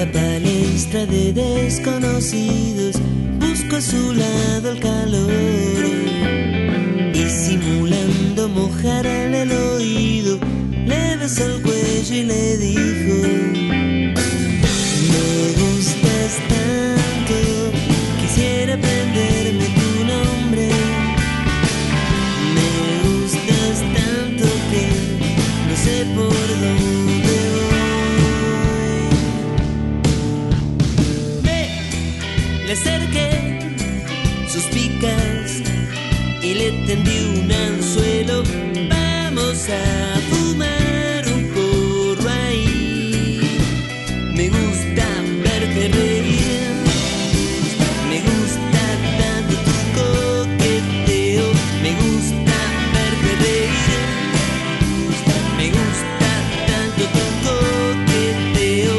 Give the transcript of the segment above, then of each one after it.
la palestra de desconocidos, busco a su lado el calor y simulando mojarle el oído, le besó el cuello y le dijo: me gustas tanto, quisiera aprenderme tu nombre. Me gustas tanto que no sé por dónde voy. Me acerqué, suspicaz, y le tendí un anzuelo. Vamos a fumar un porro ahí. Me gusta verte reír, me gusta tanto tu coqueteo. Me gusta verte reír, me gusta tanto tu coqueteo.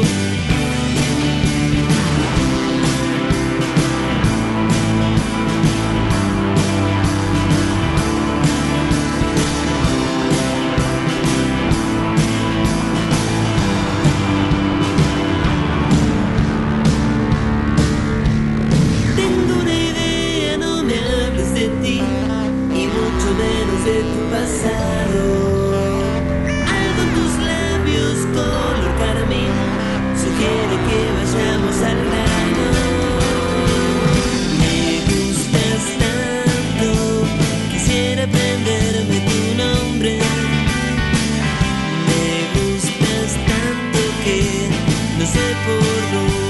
De tu pasado, algo en tus labios color carmín sugiere que vayamos al grano. Me gustas tanto, quisiera aprenderme tu nombre. Me gustas tanto que no sé por dónde.